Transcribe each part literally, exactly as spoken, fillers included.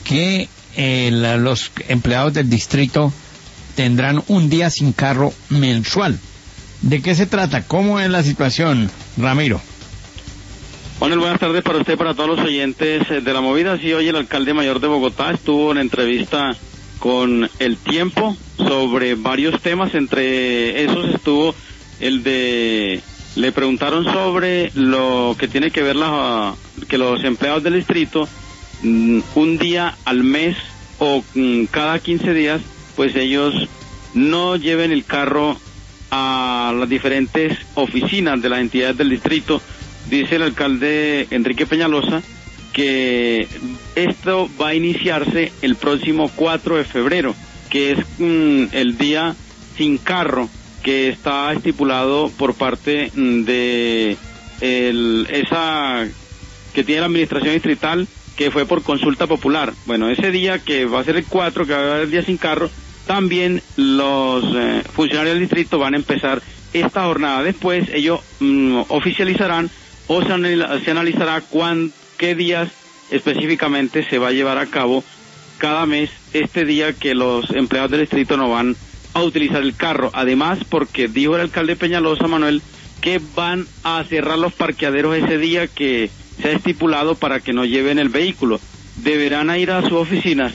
que eh, la, los empleados del distrito tendrán un día sin carro mensual. ¿De qué se trata? ¿Cómo es la situación, Ramiro? Bueno, buenas tardes para usted, para todos los oyentes de la movida. Sí, hoy el alcalde mayor de Bogotá estuvo en entrevista con El Tiempo sobre varios temas. Entre esos estuvo el de... Le preguntaron sobre lo que tiene que ver la, que los empleados del distrito un día al mes o cada quince días, pues ellos no lleven el carro a las diferentes oficinas de las entidades del distrito. Dice el alcalde Enrique Peñalosa que esto va a iniciarse el próximo cuatro de febrero, que es mm, el día sin carro, que está estipulado por parte de el, esa que tiene la administración distrital, que fue por consulta popular. Bueno, ese día que va a ser el cuatro, que va a haber el día sin carro, también los eh, funcionarios del distrito van a empezar esta jornada. Después ellos mm, oficializarán o se, anal- se analizará cuán, qué días específicamente se va a llevar a cabo cada mes este día que los empleados del distrito no van a utilizar el carro. Además, porque dijo el alcalde Peñalosa, Manuel, que van a cerrar los parqueaderos ese día que se ha estipulado para que no lleven el vehículo. Deberán ir a sus oficinas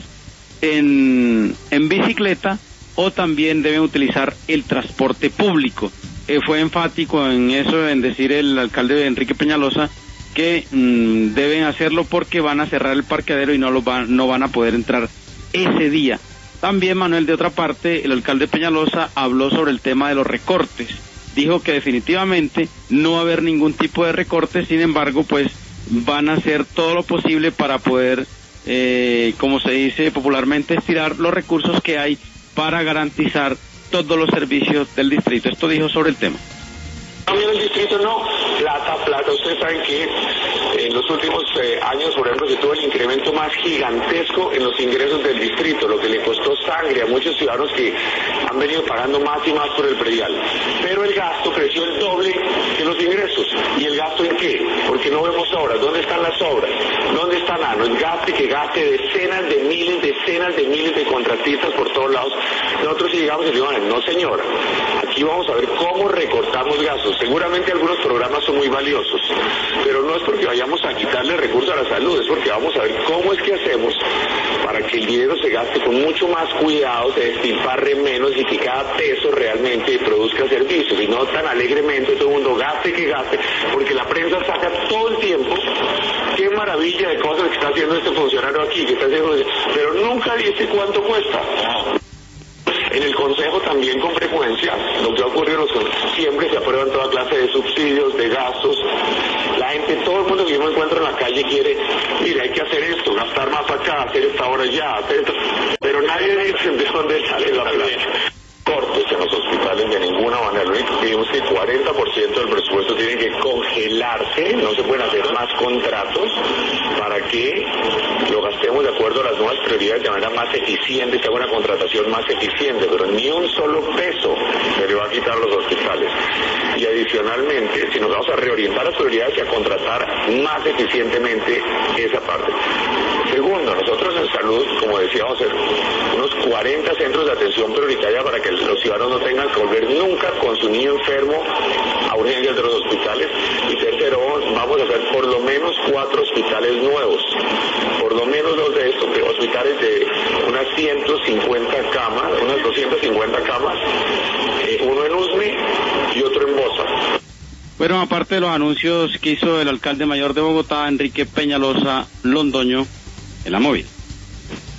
en, en bicicleta o también deben utilizar el transporte público. Eh, fue enfático en eso, en decir el alcalde Enrique Peñalosa que mmm, deben hacerlo porque van a cerrar el parqueadero y no, lo van, no van a poder entrar ese día. También, Manuel, de otra parte, el alcalde Peñalosa habló sobre el tema de los recortes. Dijo que definitivamente no va a haber ningún tipo de recorte, sin embargo, pues van a hacer todo lo posible para poder, eh, como se dice popularmente, estirar los recursos que hay para garantizar todos los servicios del distrito. Esto dijo sobre el tema. También el distrito no, plata, plata. Ustedes saben que en los últimos eh, años, por ejemplo, se tuvo el incremento más gigantesco en los ingresos del distrito, lo que le costó sangre a muchos ciudadanos que han venido pagando más y más por el predial. Pero el gasto creció el doble que los ingresos. ¿Y el gasto en qué? Porque no vemos obras. ¿Dónde están las obras? ¿Dónde están? Ah, no, el gasto que gaste decenas de miles, decenas de miles de contratistas por todos lados. Nosotros llegamos y decimos, no señora, aquí vamos a ver cómo recortamos gastos. Seguramente algunos programas son muy valiosos, pero no es porque vayamos a quitarle recursos a la salud, es porque vamos a ver cómo es que hacemos para que el dinero se gaste con mucho más cuidado, se despilfarre menos y que cada peso realmente produzca servicios, y no tan alegremente todo el mundo gaste que gaste, porque la prensa saca todo el tiempo qué maravilla de cosas que está haciendo este funcionario aquí, que está haciendo, pero nunca dice cuánto cuesta. En el Consejo también con frecuencia, lo que ha ocurrido en los siempre se aprueban toda clase de subsidios, de gastos. La gente, todo el mundo que yo me encuentro en la calle quiere, mira, hay que hacer esto, gastar más acá, hacer esta hora ya, hacer esto, pero nadie dice de dónde sale la plata. Cortes en los hospitales de ninguna manera. Lo único que vimos es que cuarenta por ciento del presupuesto tiene que congelarse, no se pueden hacer más contratos para que lo gastemos de acuerdo a las nuevas prioridades de manera más eficiente, que haga una contratación más eficiente, pero ni un solo peso se le va a quitar a los hospitales. Y adicionalmente, si nos vamos a reorientar las prioridades y a contratar más eficientemente esa parte. Segundo, nosotros en salud, como decíamos, unos cuarenta centros de atención prioritaria para que los ciudadanos no tengan que volver nunca con su niño enfermo a urgencias de los hospitales. Y tercero, vamos a hacer por lo menos cuatro hospitales nuevos, por lo menos dos de estos, de hospitales de unas ciento cincuenta camas, unas doscientas cincuenta camas, eh, uno en Usme y otro en Bosa. Bueno, aparte de los anuncios que hizo el alcalde mayor de Bogotá, Enrique Peñalosa Londoño, en la móvil.